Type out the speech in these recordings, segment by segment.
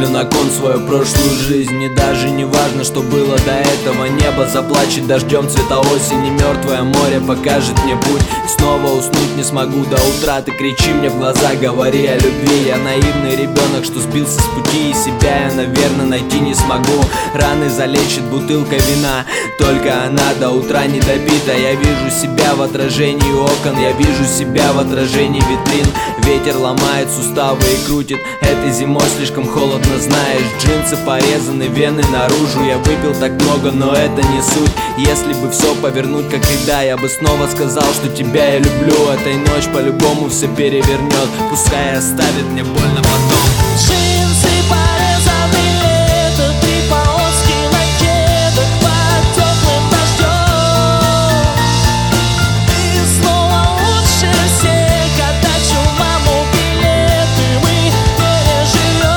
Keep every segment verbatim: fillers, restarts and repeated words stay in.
ставлю на кон свою прошлую жизнь. Мне даже не важно, что было до этого. Небо заплачет дождем цвета осени, мертвое море покажет мне путь. Снова уснуть не смогу до утра. Ты кричи мне в глаза, говори о любви. Я наивный ребенок, что сбился с пути, и себя я, наверное, найти не смогу. Раны залечит бутылка вина, только она до утра не допита. Я вижу себя в отражении окон, я вижу себя в отражении витрин. Ветер ломает суставы и крутит. Этой зимой слишком холодно, знаешь. Джинсы порезаны, вены наружу. Я выпил так много, но это не суть. Если бы все повернуть как всегда, я бы снова сказал, что тебя я люблю. Этой ночь по-любому все перевернет, пускай оставит мне больно потом. Джинсы порезаны, это ты полоски на кедах под теплым дождем. Ты снова лучше всех, отдачу маму билеты мы переживем.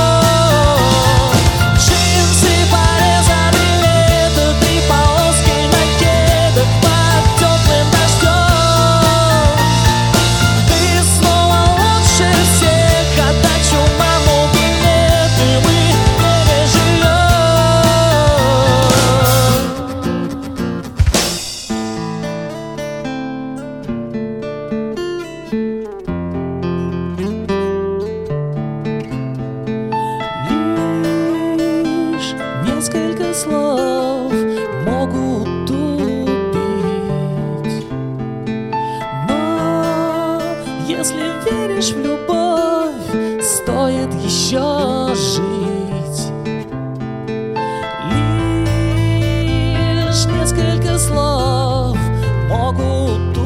Джинсы порезаны, это ты полоски на кедах под теплым дождем. Ты снова лучше всех, отдачу маму билеты мы переживем. Лишь несколько слов могут убить, но если веришь в любовь, стоит еще жить. Лишь несколько слов могут